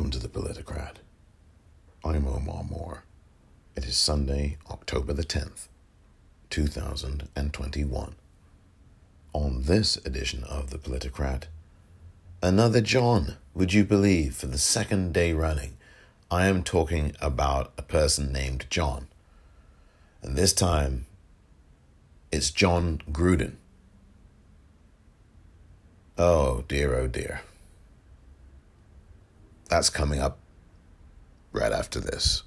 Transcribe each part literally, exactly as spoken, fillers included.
Welcome to the Politicrat. I'm Omar Moore. It is Sunday, October the tenth, two thousand twenty-one. On this edition of the Politicrat, another John, would you believe, for the second day running, I am talking about a person named John. And this time, it's Jon Gruden. Oh dear, oh dear. That's coming up right after this.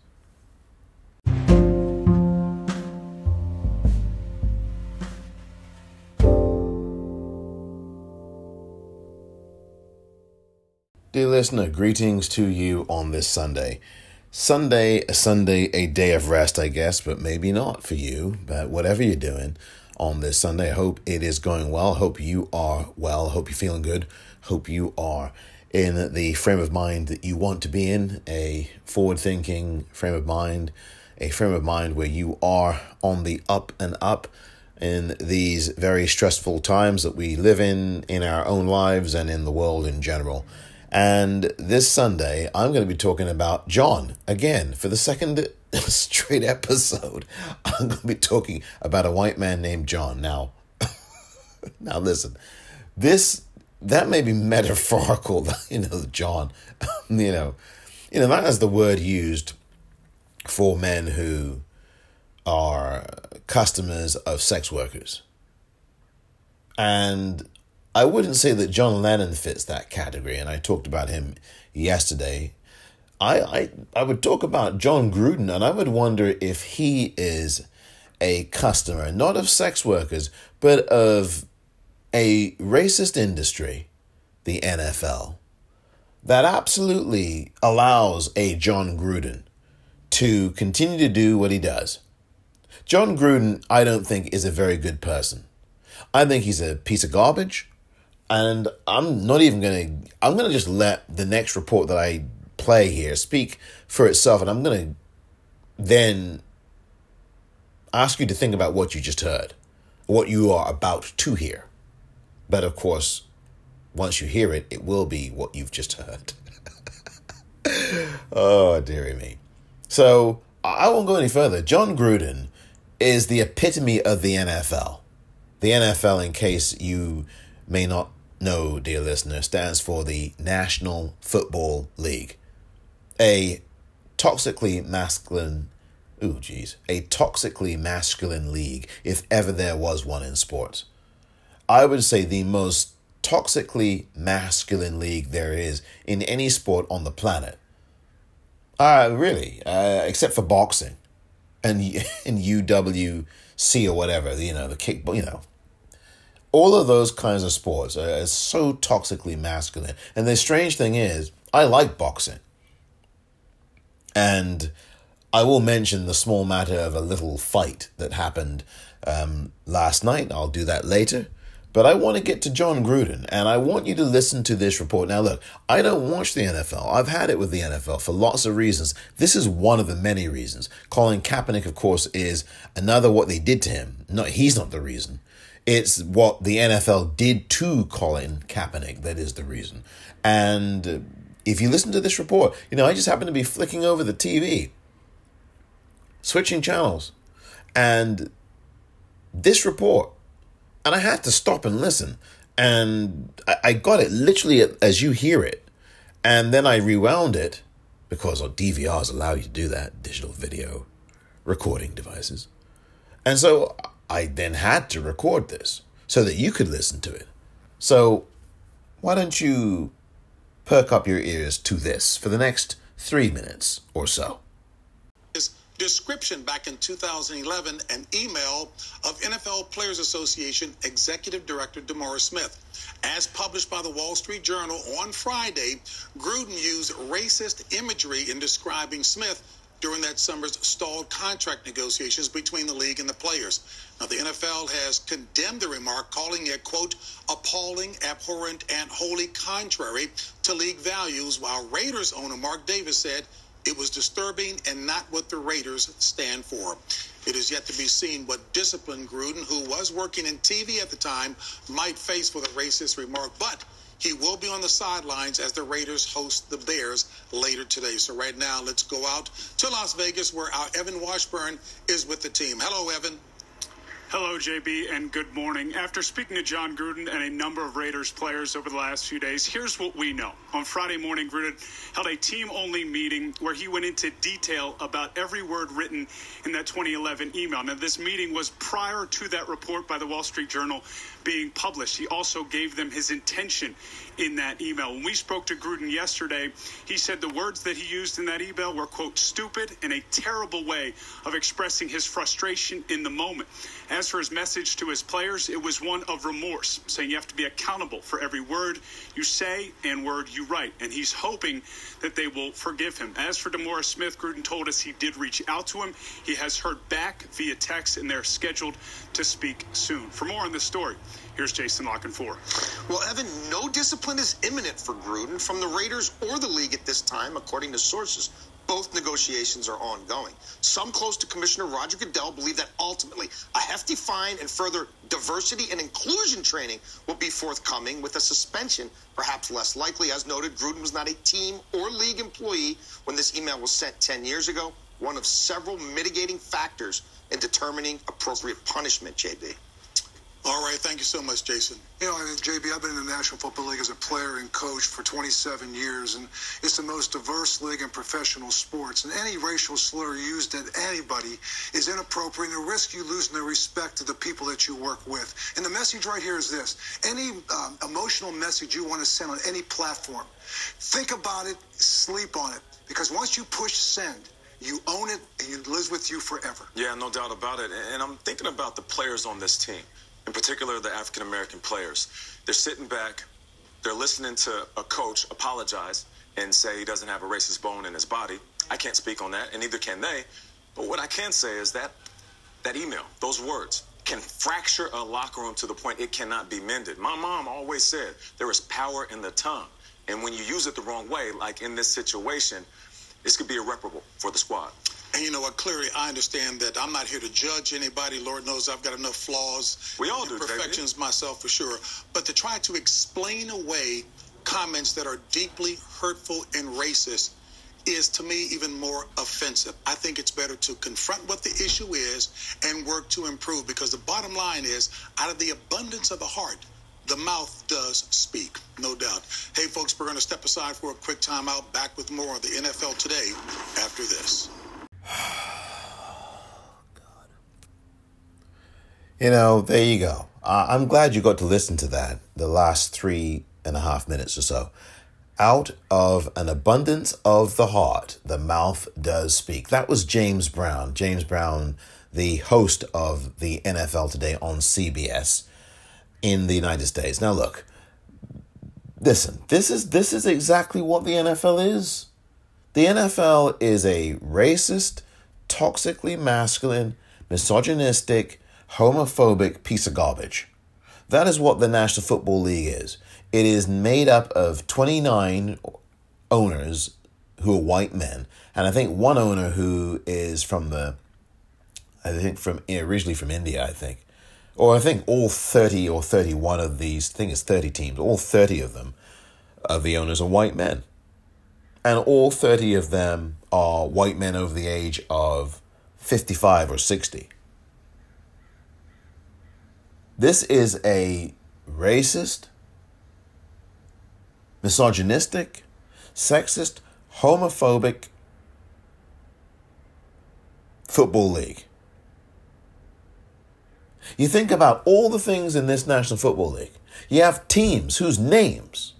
Dear listener, greetings to you on this Sunday. Sunday, a Sunday, a day of rest, I guess, but maybe not for you. But whatever you're doing on this Sunday, I hope it is going well. Hope you are well. Hope you're feeling good. Hope you are in the frame of mind that you want to be in, a forward-thinking frame of mind, a frame of mind where you are on the up and up in these very stressful times that we live in, in our own lives and in the world in general. And this Sunday, I'm going to be talking about John again for the second straight episode. I'm going to be talking about a white man named John. Now, now listen, this that may be metaphorical. You know, John. you know, you know that is the word used for men who are customers of sex workers, and I wouldn't say that John Lennon fits that category, and I talked about him yesterday. I, I I would talk about Jon Gruden, and I would wonder if he is a customer, not of sex workers, but of a racist industry, the N F L, that absolutely allows a Jon Gruden to continue to do what he does. Jon Gruden, I don't think, is a very good person. I think he's a piece of garbage. And I'm not even going to, I'm going to just let the next report that I play here speak for itself. And I'm going to then ask you to think about what you just heard, what you are about to hear. But of course, once you hear it, it will be what you've just heard. Oh, dearie me. So I won't go any further. Jon Gruden is the epitome of the N F L. The N F L, in case you may not know, dear listener, stands for the National Football League. A toxically masculine, ooh, geez, a toxically masculine league, if ever there was one in sports. I would say the most toxically masculine league there is in any sport on the planet. Uh, really, uh, except for boxing and, and U W C or whatever, you know, the kick, you know. All of those kinds of sports are so toxically masculine. And the strange thing is, I like boxing. And I will mention the small matter of a little fight that happened um, last night. I'll do that later. But I want to get to Jon Gruden, and I want you to listen to this report. Now, look, I don't watch the N F L. I've had it with the N F L for lots of reasons. This is one of the many reasons. Colin Kaepernick, of course, is another what they did to him. No, he's not the reason. It's what the N F L did to Colin Kaepernick that is the reason. And if you listen to this report, you know, I just happen to be flicking over the T V, switching channels, and this report, and I had to stop and listen. And I, I got it literally as you hear it. And then I rewound it because D V Rs allow you to do that, digital video recording devices. And so I then had to record this so that you could listen to it. So why don't you perk up your ears to this for the next three minutes or so. His description back in two thousand eleven, an email of N F L Players Association Executive Director DeMaurice Smith. As published by the Wall Street Journal on Friday, Gruden used racist imagery in describing Smith during that summer's stalled contract negotiations between the league and the players. Now, the N F L has condemned the remark, calling it, quote, appalling, abhorrent, and wholly contrary to league values, while Raiders owner Mark Davis said it was disturbing and not what the Raiders stand for. It is yet to be seen what discipline Gruden, who was working in T V at the time, might face for the racist remark, but He will be on the sidelines as the Raiders host the Bears later today. So right now, let's go out to Las Vegas, where our Evan Washburn is with the team. Hello, Evan. Hello, J B, and good morning. After speaking to Jon Gruden and a number of Raiders players over the last few days, here's what we know. On Friday morning, Gruden held a team-only meeting where he went into detail about every word written in that twenty eleven email. Now, this meeting was prior to that report by the Wall Street Journal being published. He also gave them his intention in that email. When we spoke to Gruden yesterday, he said the words that he used in that email were, quote, stupid and a terrible way of expressing his frustration in the moment. As for his message to his players, it was one of remorse, saying you have to be accountable for every word you say and word you write. And he's hoping that they will forgive him. As for DeMaurice Smith, Gruden told us he did reach out to him. He has heard back via text, and they're scheduled to speak soon. For more on this story, here's Jason La Canfora. Well, Evan, no discipline is imminent for Gruden from the Raiders or the league at this time, according to sources. Both negotiations are ongoing. Some close to Commissioner Roger Goodell believe that ultimately a hefty fine and further diversity and inclusion training will be forthcoming, with a suspension perhaps less likely. As noted, Gruden was not a team or league employee when this email was sent ten years ago, one of several mitigating factors in determining appropriate punishment, J B. All right. Thank you so much, Jason. You know, I mean, J B, I've been in the National Football League as a player and coach for twenty-seven years, and it's the most diverse league in professional sports. And any racial slur used at anybody is inappropriate and a risk you losing the respect of the people that you work with. And the message right here is this. Any um, emotional message you want to send on any platform, think about it, sleep on it. Because once you push send, you own it, and it lives with you forever. Yeah, no doubt about it. And I'm thinking about the players on this team. In particular, the African-American players. They're sitting back, they're listening to a coach apologize and say he doesn't have a racist bone in his body. I can't speak on that, and neither can they. But what I can say is that that email, those words, can fracture a locker room to the point it cannot be mended. My mom always said there is power in the tongue. And when you use it the wrong way, like in this situation, this could be irreparable for the squad. And you know what? Clearly, I understand that I'm not here to judge anybody. Lord knows I've got enough flaws. We all do, imperfections myself, for sure. But to try to explain away comments that are deeply hurtful and racist is, to me, even more offensive. I think it's better to confront what the issue is and work to improve, because the bottom line is, out of the abundance of the heart, the mouth does speak, no doubt. Hey, folks, we're going to step aside for a quick timeout. Back with more of the N F L Today after this. God. You know, there you go. Uh, I'm glad you got to listen to that, the last three and a half minutes or so. Out of an abundance of the heart, the mouth does speak. That was James Brown. James Brown, the host of the N F L Today on C B S in the United States. Now, look, listen, this is this is exactly what the N F L is. The N F L is a racist, toxically masculine, misogynistic, homophobic piece of garbage. That is what the National Football League is. It is made up of twenty-nine owners who are white men, and I think one owner who is from the, I think from originally from India, I think. Or I think all thirty or thirty-one of these, I think it's thirty teams, all thirty of them, of the owners are white men. And all thirty of them are white men over the age of fifty-five or sixty. This is a racist, misogynistic, sexist, homophobic football league. You think about all the things in this National Football League. You have teams whose names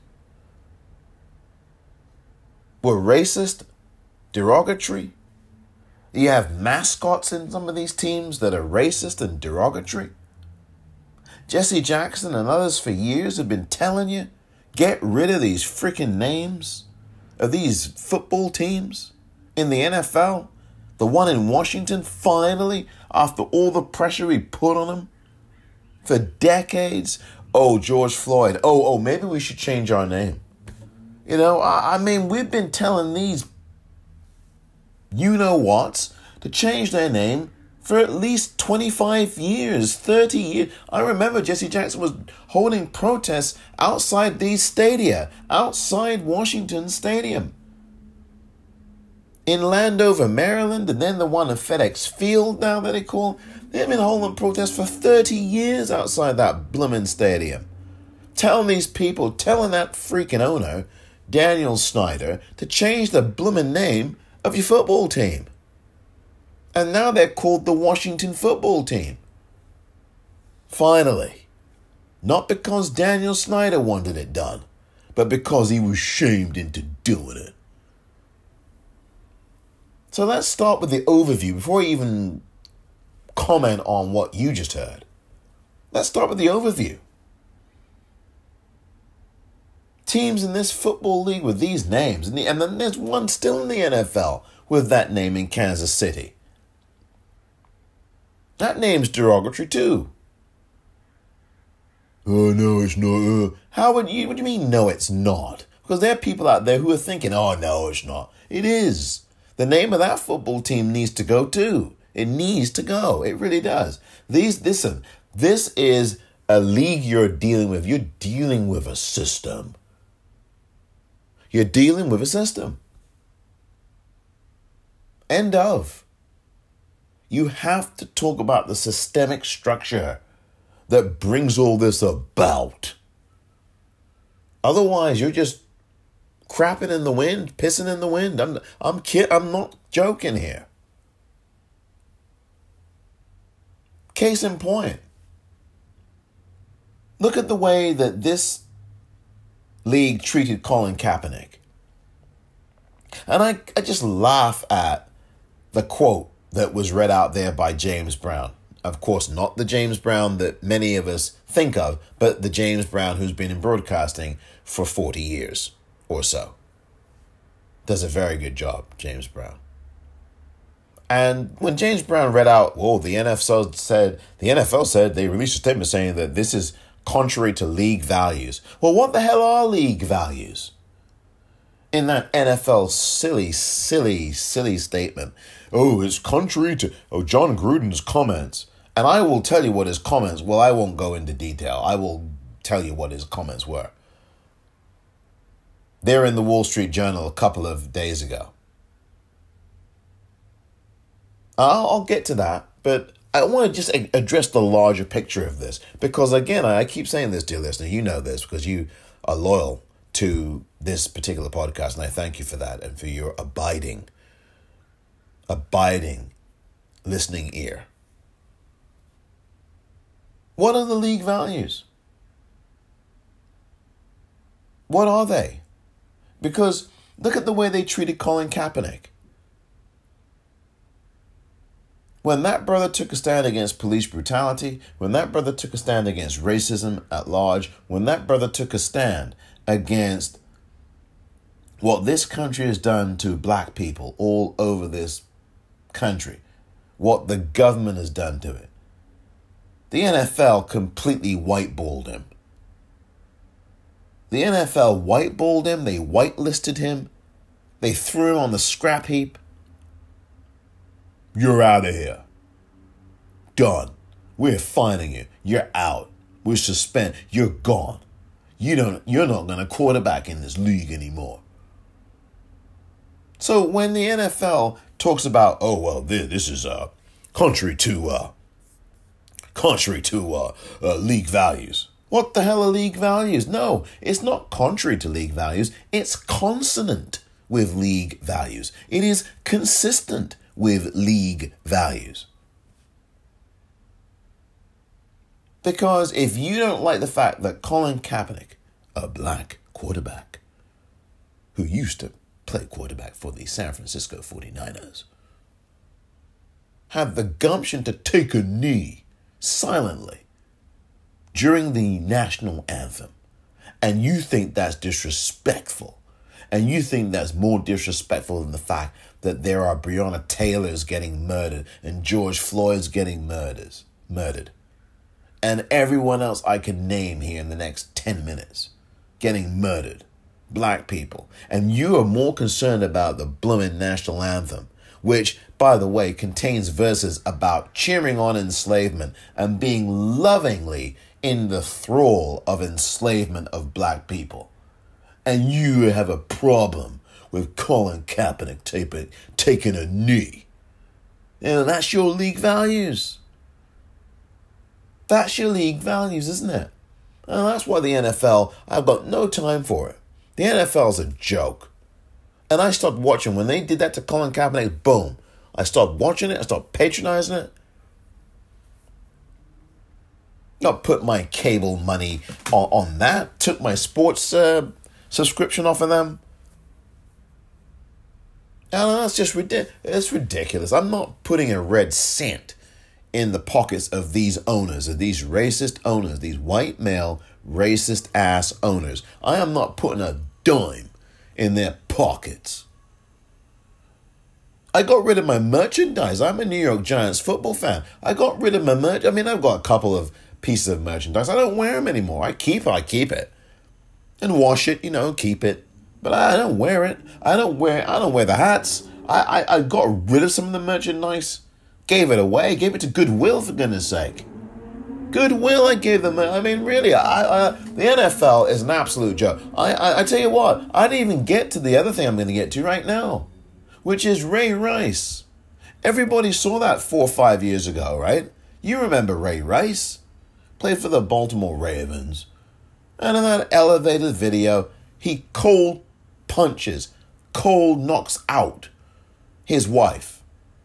were racist, derogatory. You have mascots in some of these teams that are racist and derogatory. Jesse Jackson and others for years have been telling you, get rid of these freaking names of these football teams in the N F L. The one in Washington, finally, after all the pressure we put on him for decades. Oh, George Floyd. Oh, oh, maybe we should change our name. You know, I, I mean, we've been telling these you-know-whats to change their name for at least twenty-five years, thirty years. I remember Jesse Jackson was holding protests outside these stadia, outside Washington Stadium. In Landover, Maryland, and then the one at FedEx Field now that they call. They've been holding protests for thirty years outside that blooming stadium. Telling these people, telling that freaking owner, Daniel Snyder, to change the blooming name of your football team. And now they're called the Washington Football Team. Finally. Not because Daniel Snyder wanted it done, but because he was shamed into doing it. So let's start with the overview before I even comment on what you just heard. Let's start with the overview. Teams in this football league with these names, and then there's one still in the N F L with that name in Kansas City. That name's derogatory too. Oh, no, it's not. Uh. How would you, what do you mean, no, it's not? Because there are people out there who are thinking, oh, no, it's not. It is. The name of that football team needs to go too. It needs to go. It really does. These, listen, this is a league you're dealing with. You're dealing with a system. You're dealing with a system. End of. You have to talk about the systemic structure that brings all this about. Otherwise, you're just crapping in the wind, pissing in the wind. I'm, I'm kid. I'm not joking here. Case in point. Look at the way that this league treated Colin Kaepernick. And I, I just laugh at the quote that was read out there by James Brown. Of course, not the James Brown that many of us think of, but the James Brown who's been in broadcasting for forty years or so. Does a very good job, James Brown. And when James Brown read out, well, the N F L said, the N F L said they released a statement saying that this is contrary to league values. Well, what the hell are league values? In that N F L silly, silly, silly statement. Oh, it's contrary to oh John Gruden's comments. And I will tell you what his comments, well, I won't go into detail. I will tell you what his comments were. They're in the Wall Street Journal a couple of days ago. I'll, I'll get to that, but I want to just address the larger picture of this. Because again, I keep saying this, dear listener, you know this because you are loyal to this particular podcast, and I thank you for that and for your abiding, abiding listening ear. What are the league values? What are they? Because look at the way they treated Colin Kaepernick. When that brother took a stand against police brutality, when that brother took a stand against racism at large, when that brother took a stand against what this country has done to black people all over this country, what the government has done to it, the N F L completely whiteballed him. The N F L whiteballed him, they whitelisted him, they threw him on the scrap heap. You're out of here. Done. We're fining you. You're out. We're suspended. You're gone. You don't, you're not going to quarterback in this league anymore. So when the N F L talks about, oh, well, this, this is uh, contrary to uh, contrary to uh, uh, league values. What the hell are league values? No, it's not contrary to league values. It's consonant with league values. It is consistent with league values. Because if you don't like the fact that Colin Kaepernick, a black quarterback, who used to play quarterback for the San Francisco forty-niners, had the gumption to take a knee silently during the national anthem, and you think that's disrespectful, and you think that's more disrespectful than the fact that there are Breonna Taylors getting murdered and George Floyd's getting murdered, murdered, and everyone else I can name here in the next ten minutes getting murdered, black people, and you are more concerned about the blooming national anthem which, by the way, contains verses about cheering on enslavement and being lovingly in the thrall of enslavement of black people. And you have a problem with Colin Kaepernick taking, taking a knee. And that's your league values. That's your league values, isn't it? And that's why the N F L, I've got no time for it. The N F L's a joke. And I stopped watching. When they did that to Colin Kaepernick, boom. I stopped watching it. I stopped patronizing it. Not put my cable money on, on that. Took my sports uh, subscription off of them. And that's just ridiculous. It's ridiculous. I'm not putting a red cent in the pockets of these owners, of these racist owners, these white male racist ass owners. I am not putting a dime in their pockets. I got rid of my merchandise. I'm a New York Giants football fan. I got rid of my merch. I mean, I've got a couple of pieces of merchandise. I don't wear them anymore. I keep it. I keep it. And wash it, you know, keep it. But I don't wear it. I don't wear I don't wear the hats. I, I, I got rid of some of the merchandise. Gave it away. Gave it to Goodwill, for goodness sake. Goodwill, I gave them. I mean, really, I, I, the N F L is an absolute joke. I, I, I tell you what, I didn't even get to the other thing I'm going to get to right now, which is Ray Rice. Everybody saw that four or five years ago, right? You remember Ray Rice? Played for the Baltimore Ravens. And in that elevated video, he cold punches, cold knocks out his wife.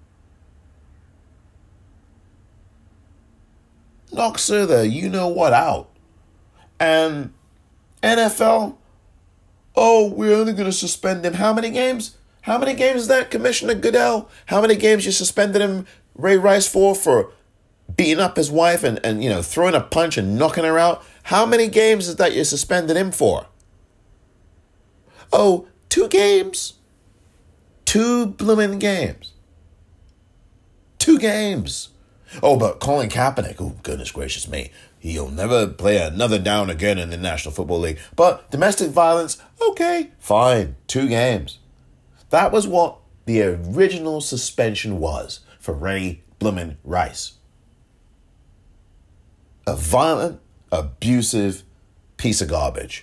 Knocks her the you-know-what out. And N F L, oh, we're only going to suspend him. How many games? How many games is that, Commissioner Goodell? How many games you suspended him, Ray Rice, for, for beating up his wife and, and, you know, throwing a punch and knocking her out? How many games is that you suspended him for? Oh, two games. Two blooming games. Two games. Oh, but Colin Kaepernick, oh, goodness gracious me, he'll never play another down again in the National Football League. But domestic violence, okay, fine, two games. That was what the original suspension was for Ray Bloomin' Rice. A violent, abusive piece of garbage.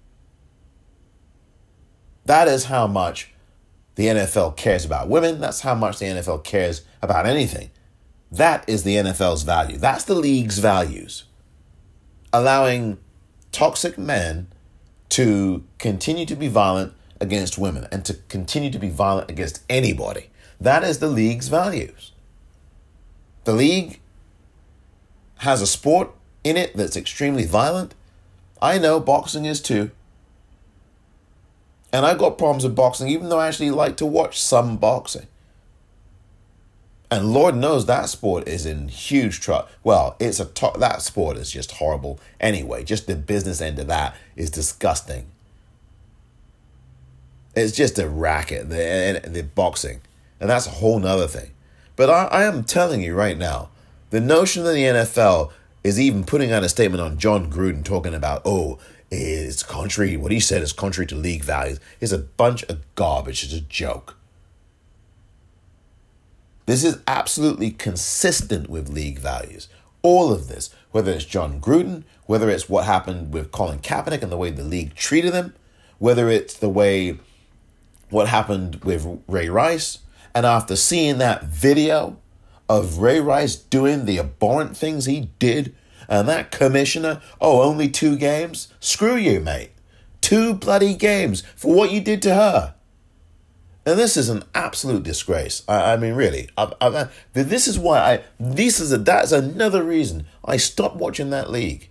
That is how much the N F L cares about women. That's how much the N F L cares about anything. That is the N F L's value. That's the league's values. Allowing toxic men to continue to be violent against women and to continue to be violent against anybody. That is the league's values. The league has a sport in it that's extremely violent. I know boxing is too. And I've got problems with boxing, even though I actually like to watch some boxing. And Lord knows that sport is in huge trouble. Well, it's a to- that sport is just horrible anyway. Just the business end of that is disgusting. It's just a racket, the, the boxing. And that's a whole nother thing. But I, I am telling you right now, the notion that the N F L is even putting out a statement on John Gruden talking about, oh, it's contrary, what he said is contrary to league values, is a bunch of garbage. It's a joke. This is absolutely consistent with league values. All of this, whether it's John Gruden, whether it's what happened with Colin Kaepernick and the way the league treated him, whether it's the way what happened with Ray Rice. And after seeing that video of Ray Rice doing the abhorrent things he did, and that commissioner, oh, only two games? Screw you, mate. Two bloody games for what you did to her. And this is an absolute disgrace. I, I mean, really, I, I, this is why I. This is a. That's another reason I stopped watching that league.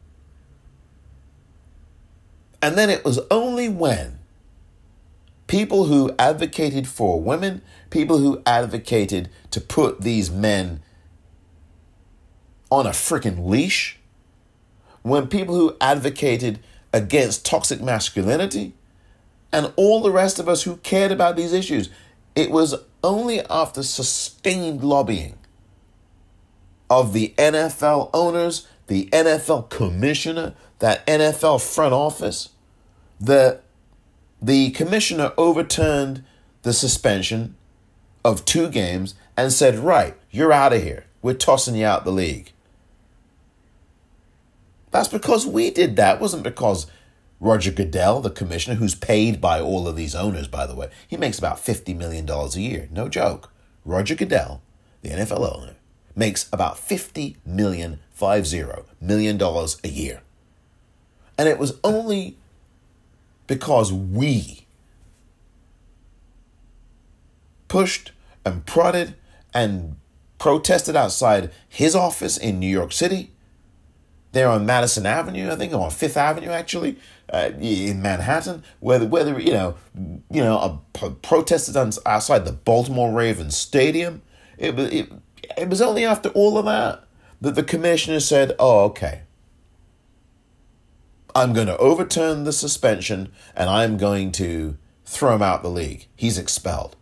And then it was only when people who advocated for women, people who advocated to put these men on a freaking leash, when people who advocated against toxic masculinity, and all the rest of us who cared about these issues, it was only after sustained lobbying of the N F L owners, the N F L commissioner, that N F L front office, that the commissioner overturned the suspension of two games and said, right, you're out of here. We're tossing you out the league. That's because we did that. It wasn't because Roger Goodell, the commissioner, who's paid by all of these owners, by the way, he makes about fifty million dollars a year. No joke. Roger Goodell, the N F L owner, makes about fifty million, five zero million dollars a year. And it was only because we pushed and prodded and protested outside his office in New York City. They're on Madison Avenue, I think, or on Fifth Avenue, actually, uh, in Manhattan, where, where you know, you know, a, protested outside the Baltimore Ravens Stadium. It was it, it was only after all of that that the commissioner said, "Oh, okay, I'm going to overturn the suspension and I'm going to throw him out the league. He's expelled."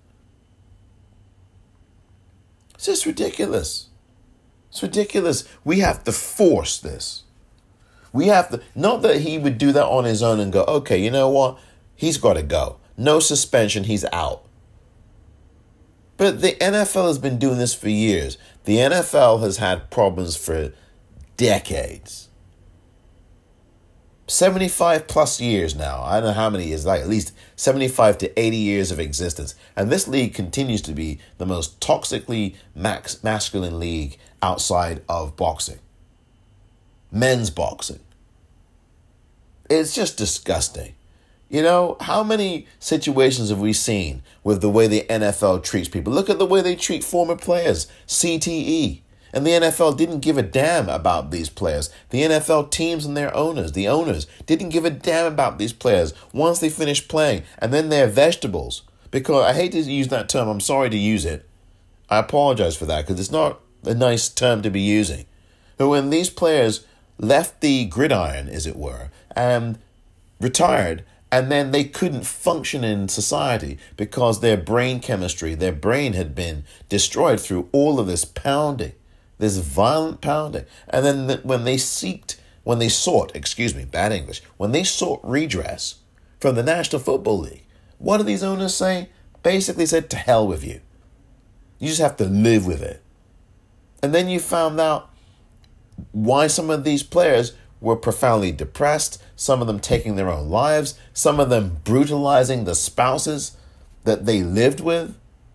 It's just ridiculous. It's ridiculous. We have to force this. We have to, not that he would do that on his own and go, okay, you know what? He's got to go. No suspension, he's out. But the N F L has been doing this for years. The N F L has had problems for decades. seventy-five plus years now. I don't know how many years, like at least seventy-five to eighty years of existence. And this league continues to be the most toxically max, masculine league outside of boxing. Men's boxing. It's just disgusting. You know, how many situations have we seen with the way the N F L treats people? Look at the way they treat former players, C T E. And the N F L didn't give a damn about these players. The N F L teams and their owners, the owners, didn't give a damn about these players once they finished playing. And then they're vegetables. Because I hate to use that term. I'm sorry to use it. I apologize for that because it's not a nice term to be using. But when these players left the gridiron, as it were, and retired, and then they couldn't function in society because their brain chemistry, their brain had been destroyed through all of this pounding. This violent pounding. And then the, when they seeked, when they sought, excuse me, bad English, when they sought redress from the National Football League, what do these owners say? Basically said, to hell with you. You just have to live with it. And then you found out why some of these players were profoundly depressed, some of them taking their own lives, some of them brutalizing the spouses that they lived with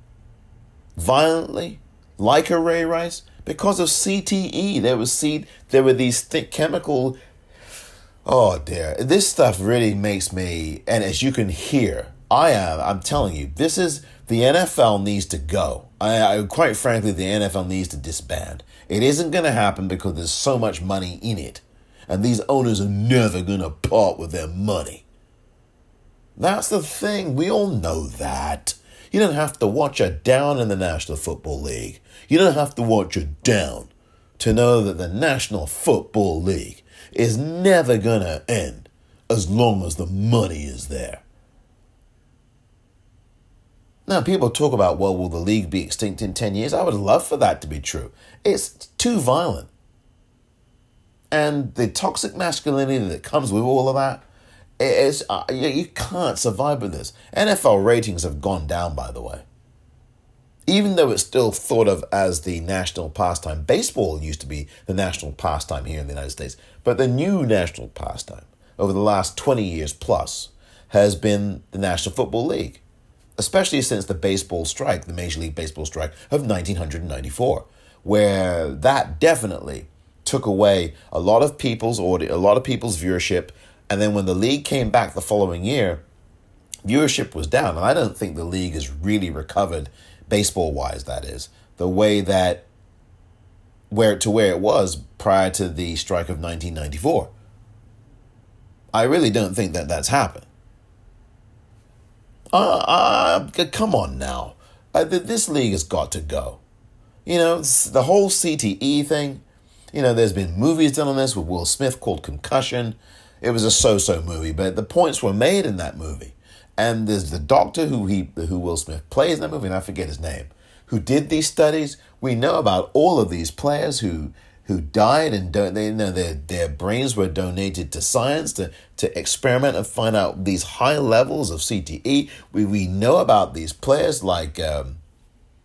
violently, like a Ray Rice. Because of C T E, there was seed, there were these thick chemical. Oh dear, this stuff really makes me. And as you can hear, I am. I'm telling you, this is the N F L needs to go. I, I quite frankly, the N F L needs to disband. It isn't going to happen because there's so much money in it, and these owners are never going to part with their money. That's the thing. We all know that. You don't have to watch a down in the National Football League. You don't have to watch a down to know that the National Football League is never going to end as long as the money is there. Now, people talk about, well, will the league be extinct in ten years? I would love for that to be true. It's too violent. And the toxic masculinity that comes with all of that, is, uh, you, you can't survive with this. N F L ratings have gone down, by the way. Even though it's still thought of as the national pastime. Baseball used to be the national pastime here in the United States. But the new national pastime over the last twenty years plus has been the National Football League. Especially since the baseball strike, the Major League Baseball strike of nineteen ninety-four, where that definitely took away a lot of people's audio, a lot of people's viewership. And then when the league came back the following year, viewership was down. And I don't think the league has really recovered, baseball-wise, that is, the way that, where to where it was prior to the strike of nineteen ninety-four. I really don't think that that's happened. Uh, uh, come on now. Uh, this league has got to go. You know, the whole C T E thing, you know, there's been movies done on this with Will Smith called Concussion. It was a so-so movie, but the points were made in that movie. And there's the doctor who he, who Will Smith plays in that movie, and I forget his name, who did these studies. We know about all of these players who who died, and don't they you know their their brains were donated to science to to experiment and find out these high levels of C T E. We we know about these players like um,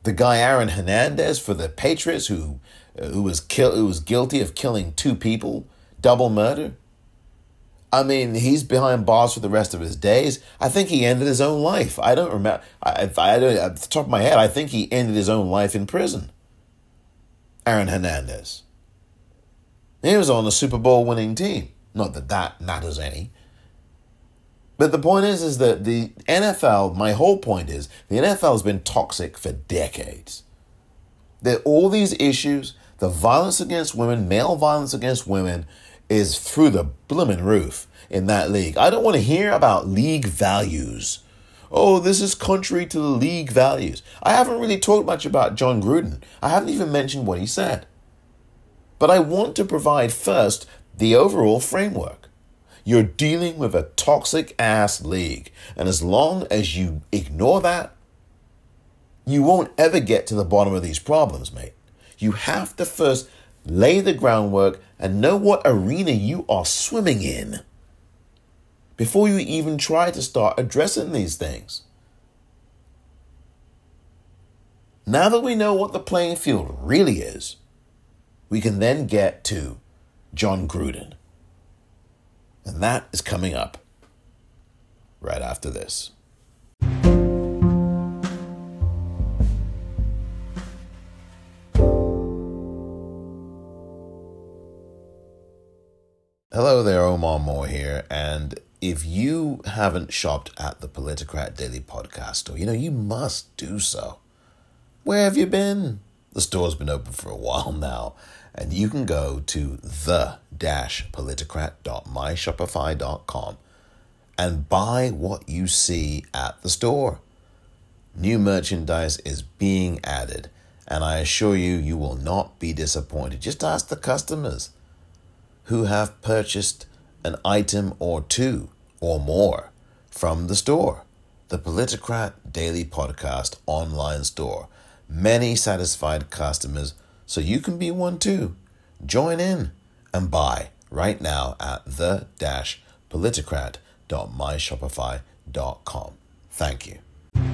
The guy Aaron Hernandez for the Patriots, who uh, who was kill who was guilty of killing two people, double murder. I mean, he's behind bars for the rest of his days. I think he ended his own life. I don't remember. I, I don't at the top of my head. I think he ended his own life in prison. Aaron Hernandez. He was on a Super Bowl winning team. Not that that matters any. But the point is, is that the N F L, my whole point is, the N F L has been toxic for decades. That all these issues, the violence against women, male violence against women, is through the blooming roof in that league. I don't want to hear about league values. Oh, this is contrary to the league values. I haven't really talked much about Jon Gruden. I haven't even mentioned what he said. But I want to provide first the overall framework. You're dealing with a toxic-ass league. And as long as you ignore that, you won't ever get to the bottom of these problems, mate. You have to first lay the groundwork and know what arena you are swimming in before you even try to start addressing these things. Now that we know what the playing field really is, we can then get to Jon Gruden. And that is coming up right after this. Hello there, Omar Moore here, and if you haven't shopped at the Politicrat Daily Podcast store, you know, you must do so. Where have you been? The store's been open for a while now, and you can go to the dash politicrat dot my shopify dot com and buy what you see at the store. New merchandise is being added, and I assure you, you will not be disappointed. Just ask the customers who have purchased an item or two or more from the store. The Politicrat Daily Podcast online store. Many satisfied customers, so you can be one too. Join in and buy right now at the dash politicrat dot my shopify dot com. Thank you.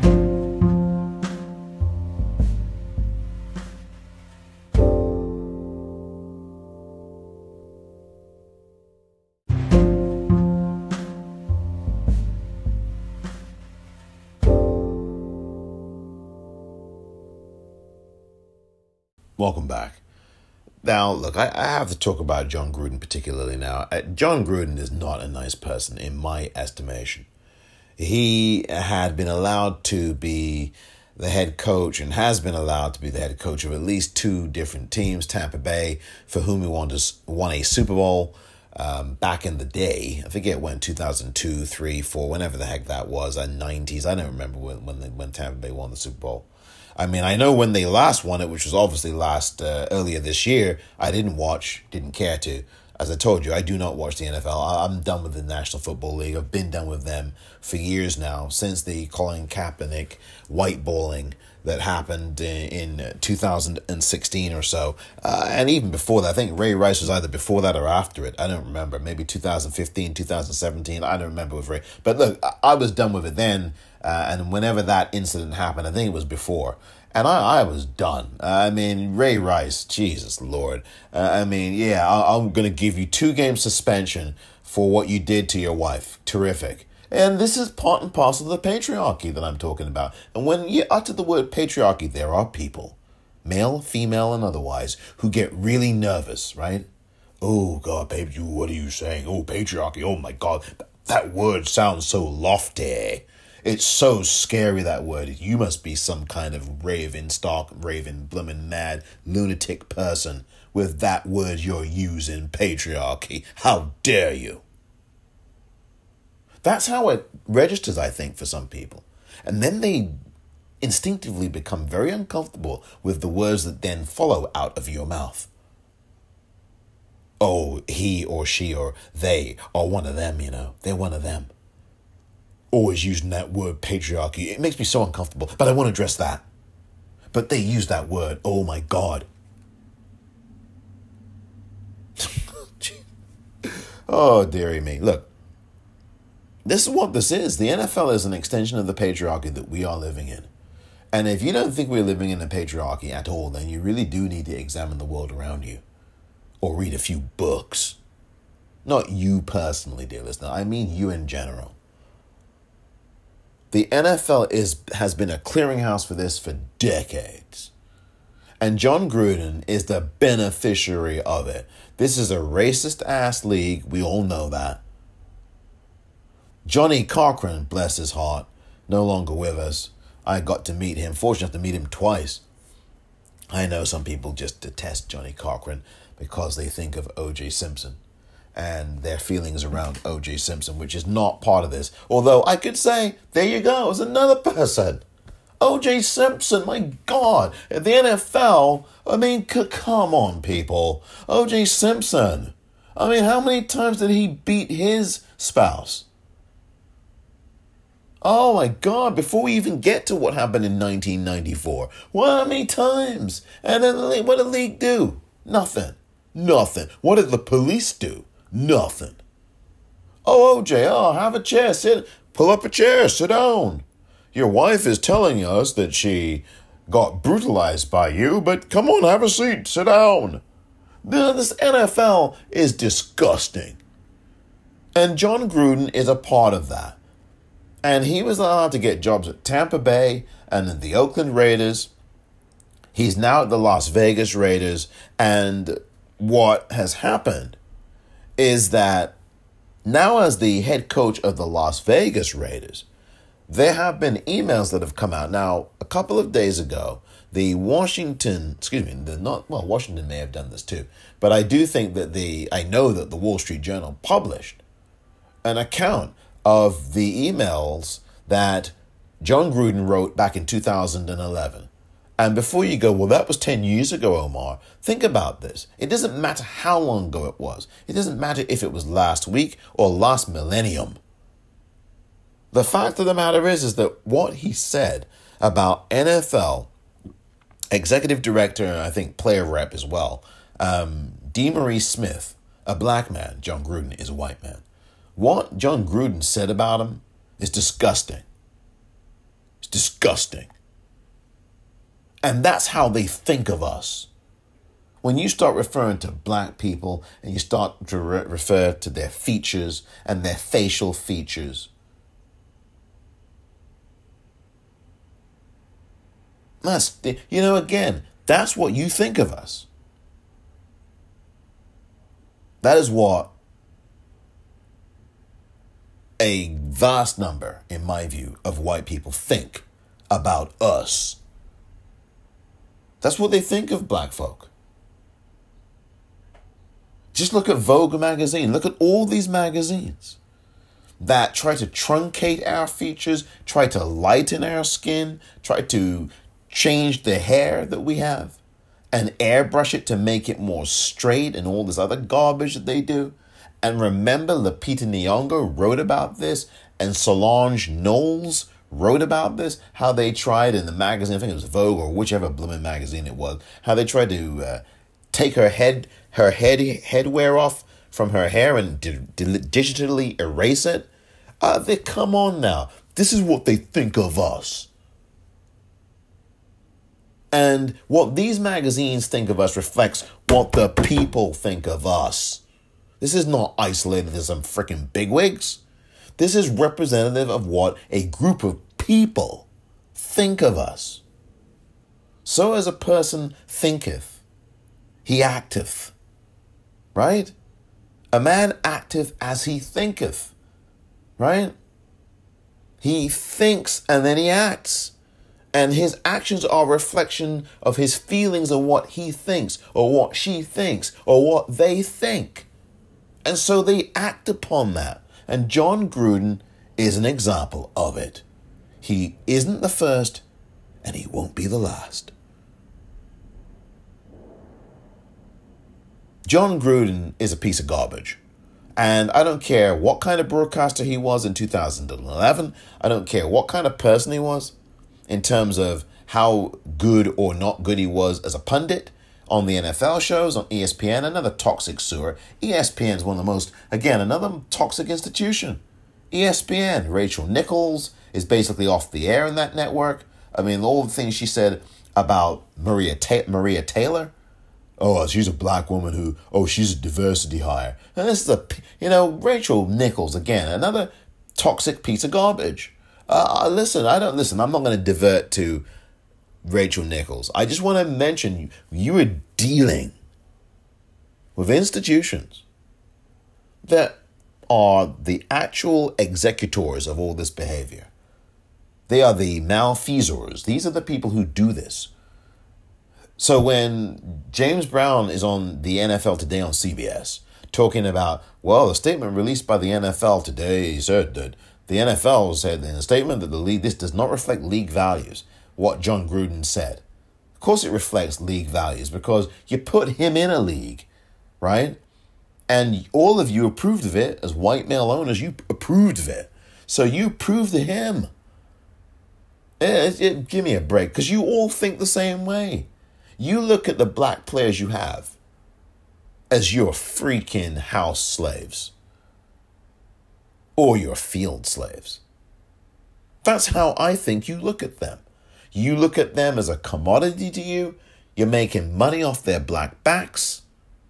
Welcome back. Now, look, I, I have to talk about Jon Gruden particularly now. Uh, Jon Gruden is not a nice person in my estimation. He had been allowed to be the head coach and has been allowed to be the head coach of at least two different teams, Tampa Bay, for whom he won, to, won a Super Bowl um, back in the day. I forget when, two thousand two, three, four, whenever the heck that was, the nineties. I don't remember when, when, they, when Tampa Bay won the Super Bowl. I mean, I know when they last won it, which was obviously last uh, earlier this year, I didn't watch, didn't care to. As I told you, I do not watch the N F L. I'm done with the National Football League. I've been done with them for years now, since the Colin Kaepernick white balling that happened in, in two thousand sixteen or so. Uh, and even before that, I think Ray Rice was either before that or after it. I don't remember. Maybe two thousand fifteen, two thousand seventeen. I don't remember with Ray. But look, I was done with it then. Uh, and whenever that incident happened, I think it was before. And I, I was done. Uh, I mean, Ray Rice, Jesus Lord. Uh, I mean, yeah, I, I'm going to give you two game suspension for what you did to your wife. Terrific. And this is part and parcel of the patriarchy that I'm talking about. And when you utter the word patriarchy, there are people, male, female, and otherwise, who get really nervous, right? Oh, God, baby, what are you saying? Oh, patriarchy. Oh, my God. That word sounds so lofty. It's so scary, that word. You must be some kind of raving, stark, raving, bloomin' mad, lunatic person with that word you're using, patriarchy. How dare you? That's how it registers, I think, for some people. And then they instinctively become very uncomfortable with the words that then follow out of your mouth. Oh, he or she or they are one of them, you know. They're one of them. Always using that word patriarchy. It makes me so uncomfortable, but I want to address that. But they use that word. Oh my God. Oh, dearie me. Look, this is what this is. The N F L is an extension of the patriarchy that we are living in. And if you don't think we're living in a patriarchy at all, then you really do need to examine the world around you. Or read a few books. Not you personally, dear listener. I mean you in general. The N F L is has been a clearinghouse for this for decades. And Jon Gruden is the beneficiary of it. This is a racist-ass league. We all know that. Johnny Cochran, bless his heart, no longer with us. I got to meet him. Fortunate to meet him twice. I know some people just detest Johnny Cochran because they think of O J Simpson and their feelings around O J Simpson, which is not part of this. Although I could say, there you go, it's another person. O J Simpson, my God, at the N F L, I mean, c- come on, people. O J Simpson, I mean, how many times did he beat his spouse? Oh my God, before we even get to what happened in nineteen ninety-four, well, how many times? And then what did the league do? Nothing. Nothing. What did the police do? Nothing. Oh, O J, oh, have a chair, sit, pull up a chair, sit down. Your wife is telling us that she got brutalized by you, but come on, have a seat, sit down. This N F L is disgusting. And Jon Gruden is a part of that. And he was allowed to get jobs at Tampa Bay and in the Oakland Raiders. He's now at the Las Vegas Raiders. And what has happened is that now as the head coach of the Las Vegas Raiders, there have been emails that have come out. Now, a couple of days ago, the Washington, excuse me, the not, well, Washington may have done this too, but I do think that the, I know that the Wall Street Journal published an account of the emails that Jon Gruden wrote back in two thousand eleven. And before you go, well, that was ten years ago, Omar, think about this. It doesn't matter how long ago it was. It doesn't matter if it was last week or last millennium. The fact of the matter is, is that what he said about N F L executive director, and I think player rep as well, um, DeMaurice Smith, a black man, Jon Gruden is a white man. What Jon Gruden said about him is disgusting. It's disgusting. And that's how they think of us. When you start referring to black people and you start to re- refer to their features and their facial features, that's, you know, again, that's what you think of us. That is what a vast number, in my view, of white people think about us. That's what they think of black folk. Just look at Vogue magazine. Look at all these magazines that try to truncate our features, try to lighten our skin, try to change the hair that we have and airbrush it to make it more straight and all this other garbage that they do. And remember, Lupita Nyong'o wrote about this, and Solange Knowles wrote about this, how they tried in the magazine, I think it was Vogue or whichever blooming magazine it was, how they tried to uh, take her head, her head headwear off from her hair and di- di- digitally erase it. Uh, they come on now. This is what they think of us. And what these magazines think of us reflects what the people think of us. This is not isolated to some freaking bigwigs. This is representative of what a group of people think of us. So as a person thinketh, he acteth. Right? A man acteth as he thinketh. Right? He thinks and then he acts. And his actions are a reflection of his feelings of what he thinks or what she thinks or what they think. And so they act upon that. And Jon Gruden is an example of it. He isn't the first, and he won't be the last. Jon Gruden is a piece of garbage. And I don't care what kind of broadcaster he was in two thousand eleven. I don't care what kind of person he was in terms of how good or not good he was as a pundit on the N F L shows, on E S P N, another toxic sewer. E S P N is one of the most, again, another toxic institution. E S P N, Rachel Nichols is basically off the air in that network. I mean, all the things she said about Maria Ta- Maria Taylor. Oh, she's a black woman who, oh, she's a diversity hire. And this is a, you know, Rachel Nichols, again, another toxic piece of garbage. Uh, listen, I don't, listen, I'm not going to divert to Rachel Nichols. I just want to mention you are dealing with institutions that are the actual executors of all this behavior. They are the malfeasors. These are the people who do this. So when James Brown is on the N F L Today on C B S talking about, well, a statement released by the N F L today said that the N F L said in a statement that the league, this does not reflect league values, what John Gruden said. Of course it reflects league values because you put him in a league, right? And all of you approved of it as white male owners. You approved of it. So you approved of him. It, it, give me a break, because you all think the same way. You look at the black players you have as your freaking house slaves or your field slaves. That's how I think you look at them. You look at them as a commodity to you. You're making money off their black backs.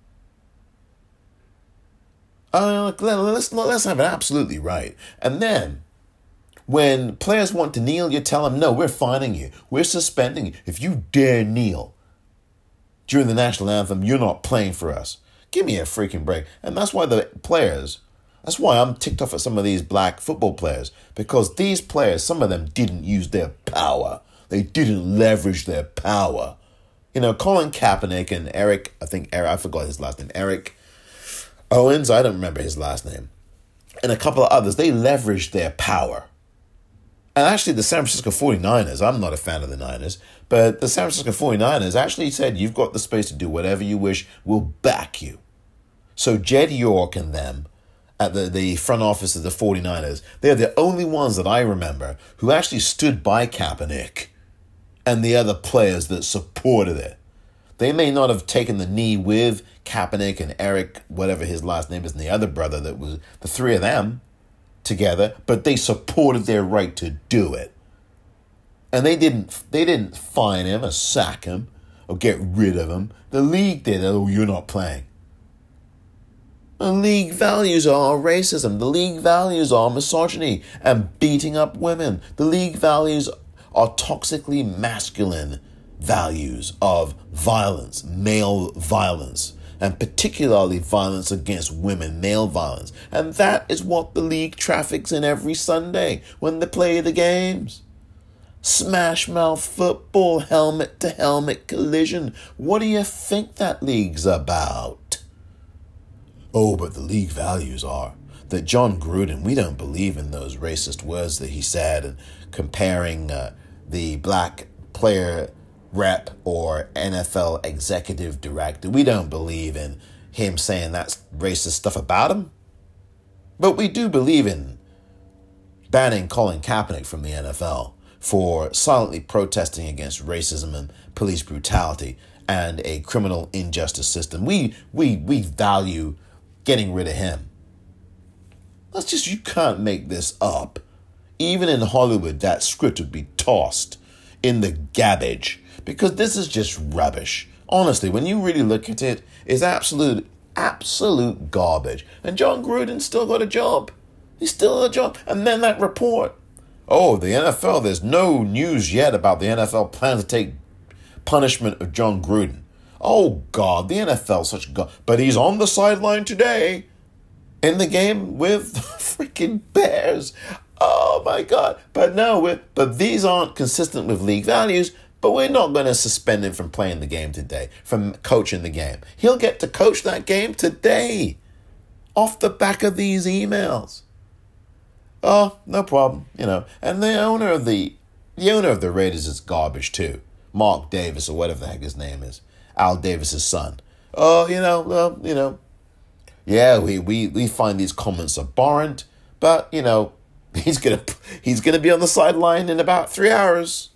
Uh, let's, let's have it absolutely right. And then when players want to kneel, you tell them, no, we're fining you. We're suspending you. If you dare kneel during the national anthem, you're not playing for us. Give me a freaking break. And that's why the players, that's why I'm ticked off at some of these black football players, because these players, some of them didn't use their power. They didn't leverage their power. You know, Colin Kaepernick and Eric, I think Eric, I forgot his last name, Eric Owens, I don't remember his last name, and a couple of others, they leveraged their power. And actually the San Francisco forty-niners, I'm not a fan of the Niners, but the San Francisco forty-niners actually said, you've got the space to do whatever you wish, we'll back you. So Jed York and them at the, the front office of the forty-niners, they're the only ones that I remember who actually stood by Kaepernick and the other players that supported it. They may not have taken the knee with Kaepernick and Eric, whatever his last name is, and the other brother that was, the three of them together, but they supported their right to do it. And they didn't they didn't fine him or sack him or get rid of him. The league did. Oh, you're not playing. The league values are racism. The league values are misogyny and beating up women. The league values are toxically masculine values of violence, male violence, and particularly violence against women, male violence. And that is what the league traffics in every Sunday when they play the games. Smash mouth football, helmet to helmet collision. What do you think that league's about? Oh, but the league values are that John Gruden, we don't believe in those racist words that he said, and comparing uh, the black player rep or N F L executive director. We don't believe in him saying that's racist stuff about him. But we do believe in banning Colin Kaepernick from the N F L for silently protesting against racism and police brutality and a criminal injustice system. We we we value getting rid of him. That's just, you can't make this up. Even in Hollywood, that script would be tossed in the garbage, because this is just rubbish. Honestly, when you really look at it, it's absolute, absolute garbage. And John Gruden still got a job. He's still got a job. And then that report, oh, the N F L, there's no news yet about the N F L plan to take punishment of John Gruden. Oh, God, the N F L, such a god. But he's on the sideline today in the game with the freaking Bears. Oh, my God. But no, we're, but these aren't consistent with league values, but we're not going to suspend him from playing the game today, from coaching the game. He'll get to coach that game today off the back of these emails. Oh, no problem, you know. And the owner of the the owner of the Raiders is garbage too. Mark Davis, or whatever the heck his name is. Al Davis's son. Oh, you know, well, you know. Yeah, we, we, we find these comments abhorrent, but, you know, he's gonna he's gonna be on the sideline in about three hours.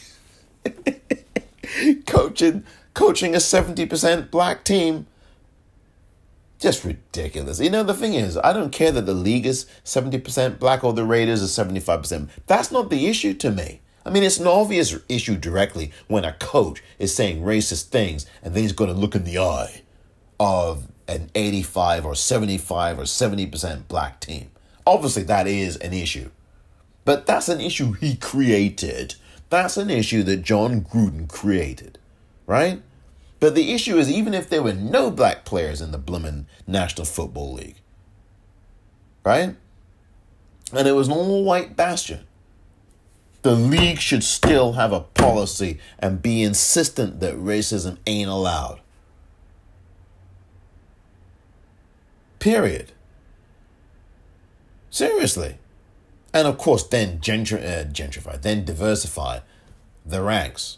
coaching coaching a seventy percent black team. Just ridiculous. You know, the thing is, I don't care that the league is seventy percent black or the Raiders are seventy-five percent. That's not the issue to me. I mean, it's an obvious issue directly when a coach is saying racist things and then he's going to look in the eye of an eighty-five or seventy-five or seventy percent black team. Obviously, that is an issue. But that's an issue he created. That's an issue that Jon Gruden created, right? But the issue is, even if there were no black players in the bloomin' National Football League, right? And it was an all-white bastion, the league should still have a policy and be insistent that racism ain't allowed. Period. Seriously. And of course, then gentr- uh, gentrify, then diversify the ranks.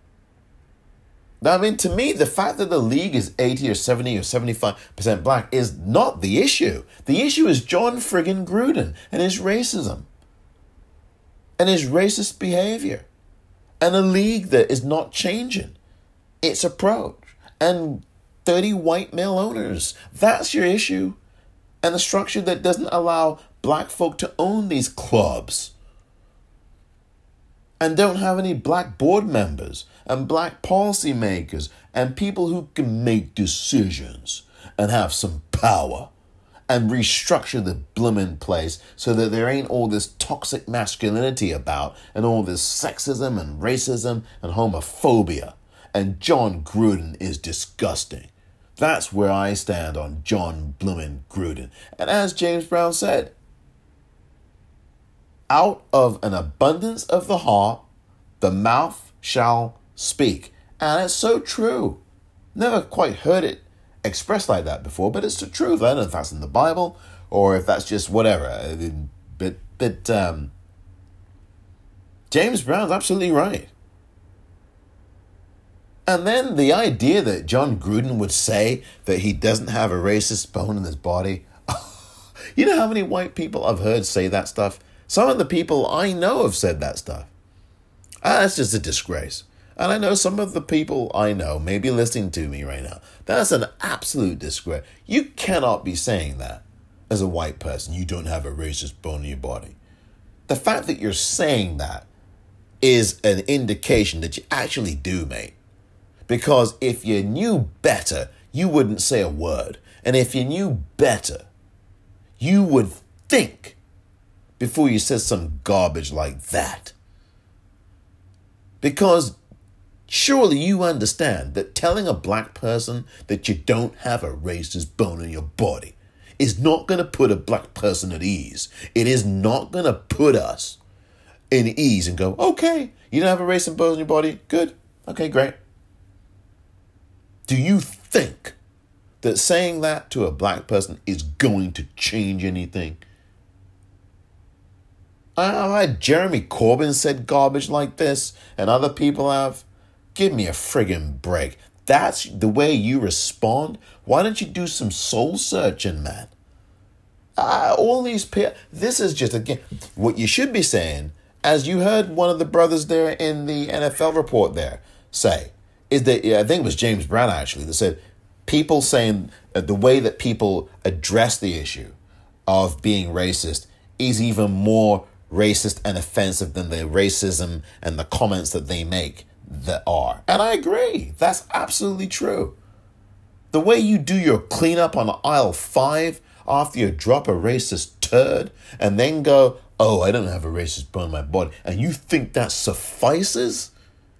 I mean, to me, the fact that the league is eighty or seventy or seventy-five percent black is not the issue. The issue is Jon friggin' Gruden and his racism and his racist behavior and a league that is not changing its approach and thirty white male owners. That's your issue. And a structure that doesn't allow black folk to own these clubs and don't have any black board members and black policy makers and people who can make decisions and have some power and restructure the bloomin' place so that there ain't all this toxic masculinity about and all this sexism and racism and homophobia. And Jon Gruden is disgusting. That's where I stand on Jon bloomin' Gruden. And as James Brown said, out of an abundance of the heart, the mouth shall speak. And it's so true. Never quite heard it expressed like that before, but it's the truth. I don't know if that's in the Bible or if that's just whatever. But, but um, James Brown's absolutely right. And then the idea that Jon Gruden would say that he doesn't have a racist bone in his body. You know how many white people I've heard say that stuff? Some of the people I know have said that stuff. Ah, that's just a disgrace. And I know some of the people I know may be listening to me right now. That's an absolute disgrace. You cannot be saying that as a white person. You don't have a racist bone in your body. The fact that you're saying that is an indication that you actually do, mate. Because if you knew better, you wouldn't say a word. And if you knew better, you would think before you said some garbage like that. Because surely you understand that telling a black person that you don't have a racist bone in your body is not going to put a black person at ease. It is not going to put us in ease and go, okay, you don't have a racist bone in your body? Good. Okay, great. Do you think that saying that to a black person is going to change anything? I had Jeremy Corbyn said garbage like this, and other people have. Give me a friggin' break. That's the way you respond? Why don't you do some soul searching, man? Uh, all these people, this is just, again, what you should be saying, as you heard one of the brothers there in the N F L report there say, is that, I think it was James Brown actually, that said people saying uh, the way that people address the issue of being racist is even more racist and offensive than the racism and the comments that they make that are. And I agree. That's absolutely true. The way you do your cleanup on aisle five after you drop a racist turd and then go, oh, I don't have a racist bone in my body, and you think that suffices?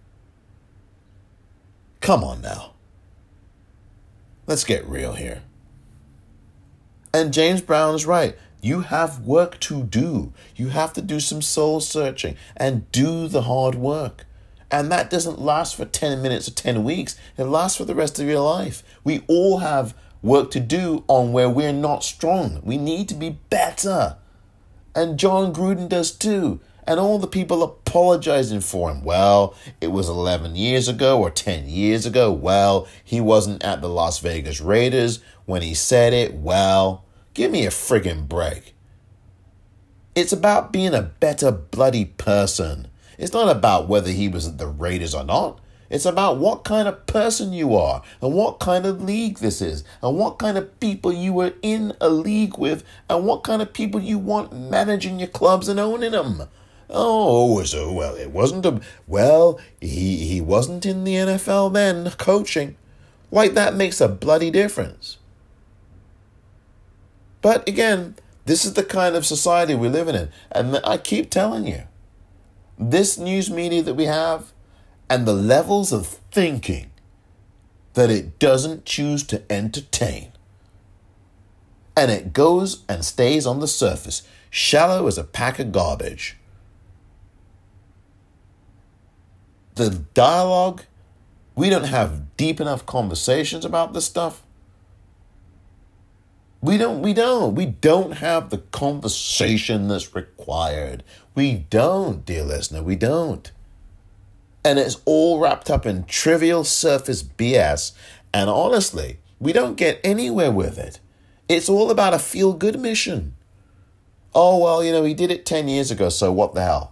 Come on now. Let's get real here. And James Brown is right. You have work to do. You have to do some soul searching and do the hard work. And that doesn't last for ten minutes or ten weeks. It lasts for the rest of your life. We all have work to do on where we're not strong. We need to be better. And Jon Gruden does too. And all the people apologizing for him. Well, it was eleven years ago or ten years ago. Well, he wasn't at the Las Vegas Raiders when he said it. Well, give me a friggin' break. It's about being a better bloody person. It's not about whether he was at the Raiders or not. It's about what kind of person you are and what kind of league this is and what kind of people you were in a league with and what kind of people you want managing your clubs and owning them. Oh, so, well, it wasn't a, well, he, he wasn't in the N F L then, coaching. Like, that makes a bloody difference. But again, this is the kind of society we're living in. And I keep telling you, this news media that we have and the levels of thinking that it doesn't choose to entertain. And it goes and stays on the surface, shallow as a pack of garbage. The dialogue, we don't have deep enough conversations about this stuff. We don't, we don't, we don't have the conversation that's required. We don't, dear listener, we don't. And it's all wrapped up in trivial surface B S. And honestly, we don't get anywhere with it. It's all about a feel-good mission. Oh, well, you know, he did it ten years ago, so what the hell?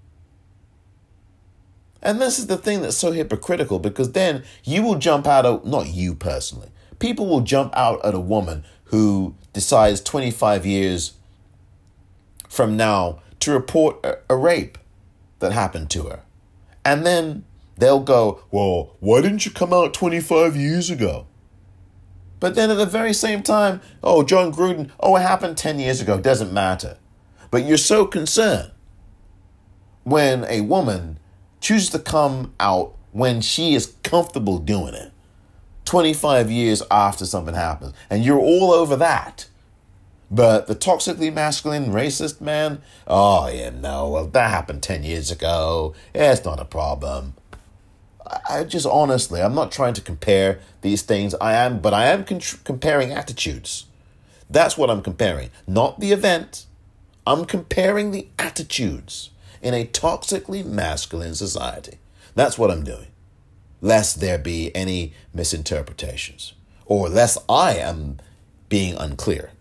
And this is the thing that's so hypocritical, because then you will jump out of, not you personally, people will jump out at a woman who decides twenty-five years from now to report a, a rape that happened to her. And then they'll go, well, why didn't you come out twenty-five years ago? But then at the very same time, oh, Jon Gruden, oh, it happened ten years ago, doesn't matter. But you're so concerned when a woman chooses to come out when she is comfortable doing it, twenty-five years after something happens, and you're all over that. But the toxically masculine racist man, oh, yeah, no, well, that happened ten years ago. Yeah, it's not a problem. I just honestly, I'm not trying to compare these things. I am, but I am con- comparing attitudes. That's what I'm comparing, not the event. I'm comparing the attitudes in a toxically masculine society. That's what I'm doing. Lest there be any misinterpretations, or lest I am being unclear.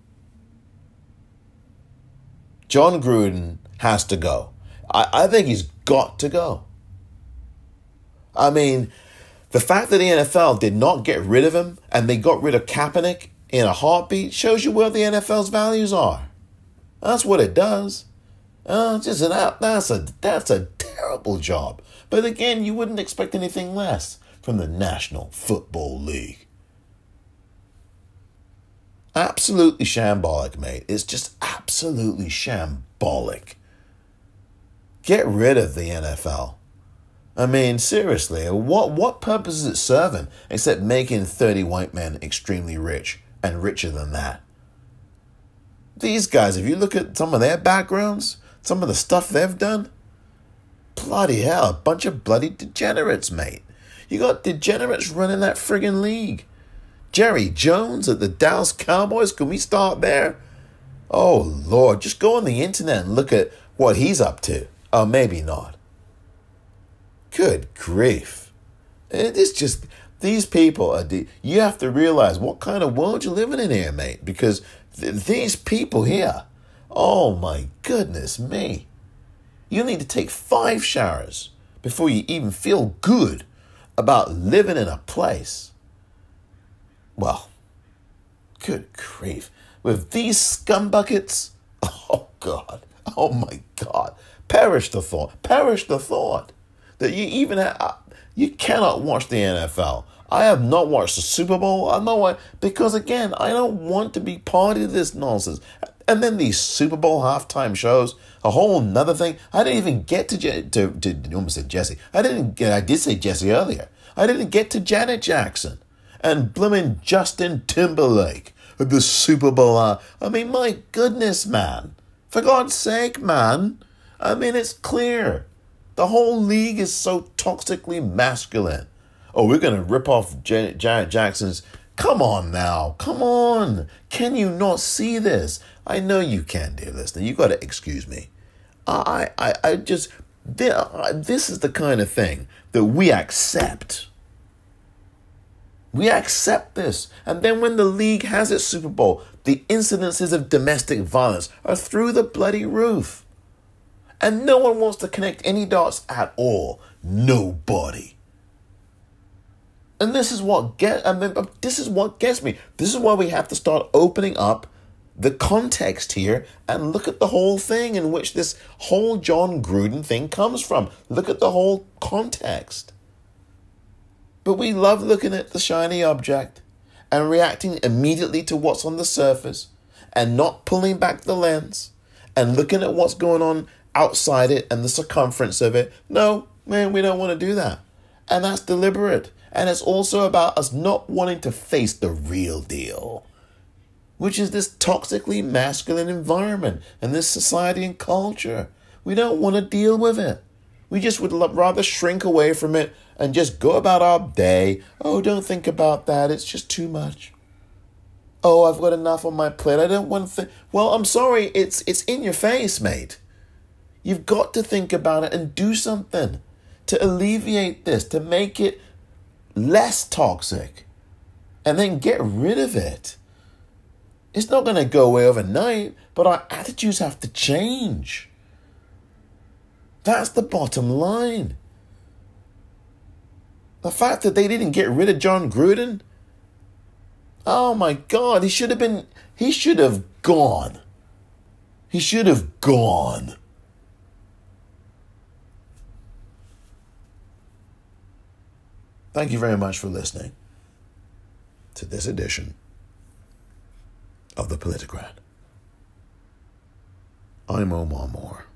Jon Gruden has to go. I, I think he's got to go. I mean, the fact that the N F L did not get rid of him and they got rid of Kaepernick in a heartbeat shows you where the N F L's values are. That's what it does. Uh, just an, that's a that's a terrible job. But again, you wouldn't expect anything less from the National Football League. Absolutely shambolic, mate. It's just absolutely shambolic. Get rid of the N F L. I mean, seriously, what what purpose is it serving except making thirty white men extremely rich and richer than that? These guys, if you look at some of their backgrounds, some of the stuff they've done, bloody hell, a bunch of bloody degenerates, mate. You got degenerates running that friggin' league. Jerry Jones at the Dallas Cowboys, can we start there? Oh, Lord, just go on the internet and look at what he's up to. Oh, maybe not. Good grief. It's just, these people, are de- you have to realize what kind of world you're living in here, mate, because th- these people here, oh my goodness me. You need to take five showers before you even feel good about living in a place. Well, good grief. With these scumbuckets, oh God, oh my God, perish the thought, perish the thought that you even have, you cannot watch the N F L. I have not watched the Super Bowl. I know why, because again, I don't want to be part of this nonsense. And then these Super Bowl halftime shows, a whole nother thing. I didn't even get to, Je- to, to, to almost said Jesse. I didn't get, I did say Jesse earlier. I didn't get to Janet Jackson and blooming Justin Timberlake at the Super Bowl. Uh, I mean, my goodness, man. For God's sake, man. I mean, it's clear. The whole league is so toxically masculine. Oh, we're going to rip off Janet, Janet Jackson's. Come on now. Come on. Can you not see this? I know you can, dear listener. You got to excuse me. I, I, I just, this is the kind of thing that we accept. We accept this. And then when the league has its Super Bowl, the incidences of domestic violence are through the bloody roof. And no one wants to connect any dots at all. Nobody. And this is what get. I mean, this is what gets me. This is why we have to start opening up the context here and look at the whole thing in which this whole Jon Gruden thing comes from. Look at the whole context. But we love looking at the shiny object and reacting immediately to what's on the surface and not pulling back the lens and looking at what's going on outside it and the circumference of it. No, man, we don't want to do that. And that's deliberate. And it's also about us not wanting to face the real deal, which is this toxically masculine environment and this society and culture. We don't want to deal with it. We just would rather shrink away from it and just go about our day. Oh, don't think about that. It's just too much. Oh, I've got enough on my plate. I don't want to think. Well, I'm sorry. It's it's in your face, mate. You've got to think about it and do something to alleviate this, to make it less toxic, and then get rid of it. It's not going to go away overnight, but our attitudes have to change. That's the bottom line. The fact that they didn't get rid of Jon Gruden, oh my God, he should have been, he should have gone. He should have gone. Thank you very much for listening to this edition of The Politicrat. I'm Omar Moore.